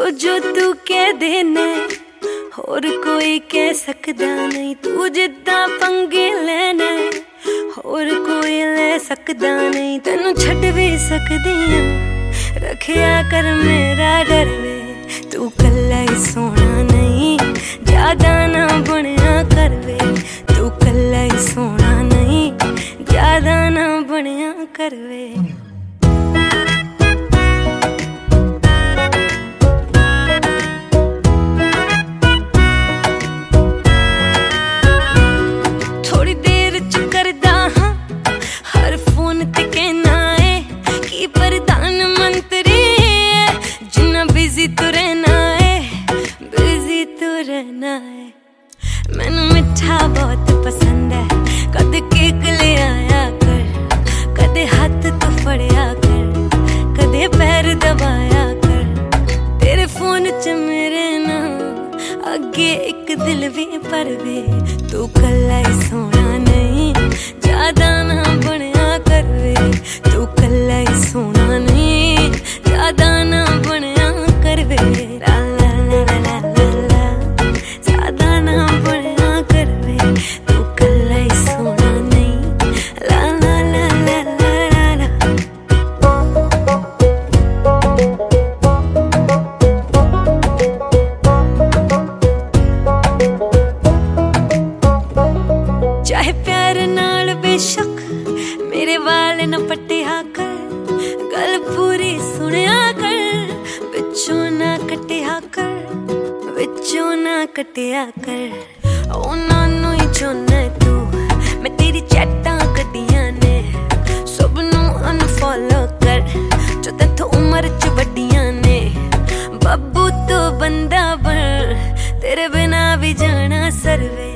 जो जो तू कह देना होर कोई कह सकदा नहीं। तू जिद्दां पंगे लेना होर कोई ले सकदा नहीं। तेनू छड्ड भी सकदी हां, रखिया कर मेरा डर वे। तू कल्ला ही सोना नहीं, ज्यादा ना बनिया कर वे। तू कल्ला ही सोना नहीं, ज्यादा ना बनिया कर वे। मैनू मिठा बहुत पसंद है, कदे केक ले आया कर, कदे हाथ तो फड़िया कर, कदे पैर दबाया कर। तेरे फोन च मेरे ना अगे एक दिल भी पर वे। तू कल्ला ही सोना नहीं, ज्यादा ना बनिया कर वे। तू कल्ला ही सोना नहीं, ज्यादा ना बनिया कर वे। चाहे प्यार नाल बेशक मेरे वाल न पट्टिया कर, गल पूरी सुनिया कर, विचों ना कटिया कर, विचों ना कटिया कर। उन्हां नूं ही चुन तू, मैं तेरी चैटां कड्डियां ने, सब नूं अनफॉलो कर जो तैथों उम्र च वड्डियां ने। बब्बू तो बंदा बन, तेरे बिना भी जाना सरवे।